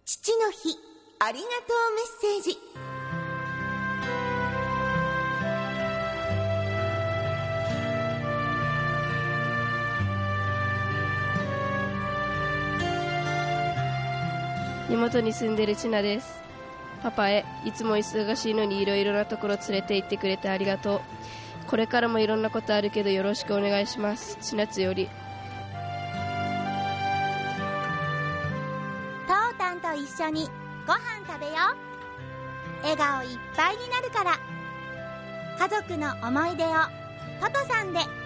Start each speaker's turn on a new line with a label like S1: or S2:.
S1: 父の日ありがとうメッセージ。
S2: 根元に住んでるちなです。パパへ、いつも忙しいのにいろいろなところ連れて行ってくれてありがとう。これからもいろんなことあるけどよろしくお願いします。ちなつより。
S3: トータンと一緒にご飯食べよう。笑顔いっぱいになるから。家族の思い出をトトさんで